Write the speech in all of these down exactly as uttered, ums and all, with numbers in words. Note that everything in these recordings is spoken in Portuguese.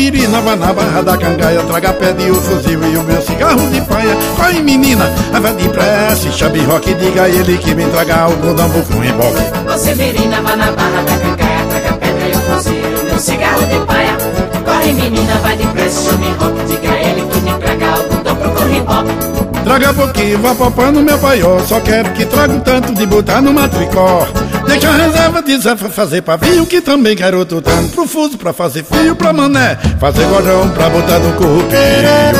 Severina vai na barra da cangaia, traga pede o fuzil e o meu cigarro de paia. Corre menina, vai depressa, chame rock, diga a ele que me traga algodão com reboque. Ô Severina vai na barra da cangaia, traga pedra e o fuzil e o meu cigarro de paia. Corre menina, vai depressa, chame rock, diga a ele que me traga algodão com reboque. Traga pouquinho, vá papar no meu paiol, só quero que traga um tanto de botar no matricó. Deixa a reserva de Zé fazer pavio, que também quero outro tanto pro fuso, pra fazer fio pra mané, fazer gordão pra botar no corpinho.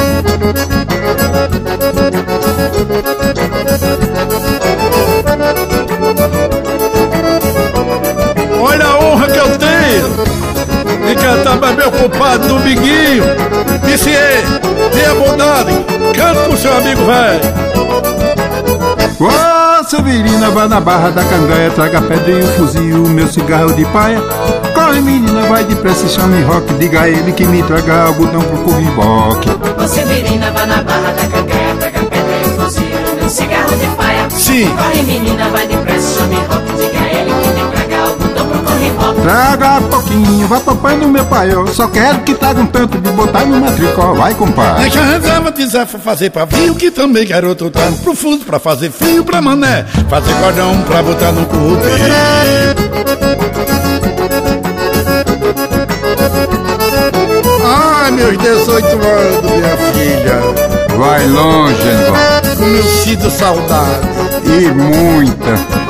Olha a honra que eu tenho de cantar pra meu compadre Dominguinho. Disse ele, tenha bondade, canta pro seu amigo velho. Ô Severina vai na barra da cangaia, traga pedra e o fuzil, meu cigarro de paia. Corre menina, vai depressa, chame rock, diga a ele que me traga algodão pro corriboque. Ô Severina vai na barra da cangaia, traga pedra e o fuzil, meu cigarro de paia. Sim. Corre menina, vai depressa, chame rock, diga a ele que me traga algodão pro corriboque. Traga pouquinho, vai papai no meu paiol, só quero que traga um tanto de botar no matricó, vai compadre. Deixa a reserva de Zé fazer pavio, que também quero outro tanto pro fuso, pra fazer fio pra mané, fazer cordão pra botar no corpinho. Ai, meus dezoito anos, minha filha. Vai longe, irmão. Como eu sinto saudade. E muita.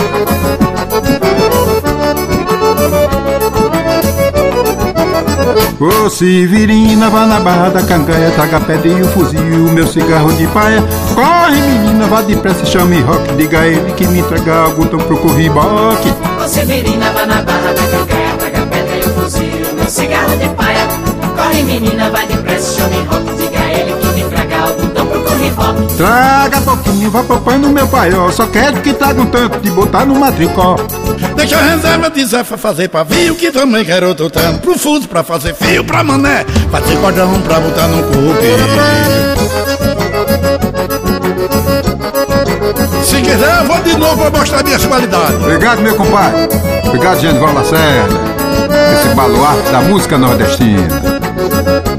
Ô Severina vai na barra da cangaia, traga pedra e o fuzil, meu cigarro de paia. Corre menina, vá depressa, chame rock, diga a ele que me traga algodão pro corriboque. Ô Severina vai na barra da cangaia, traga pedra e o fuzil, meu cigarro de paia. Corre menina, vai depressa, chame rock, diga a ele que me traga algodão pro corriboque. Traga pouquinho, vá papai no meu paiol, só quero que traga um tanto de botar no matricó. Deixa a reserva de Zé fazer pavio, que também quero outro tanto pro fuso, pra fazer fio pra mané, fazer cordão pra botar no corpinho. Se quiser eu vou de novo pra mostrar minhas qualidades. Obrigado, meu compadre. Obrigado, Genival Lacerda, esse baluarte da música nordestina.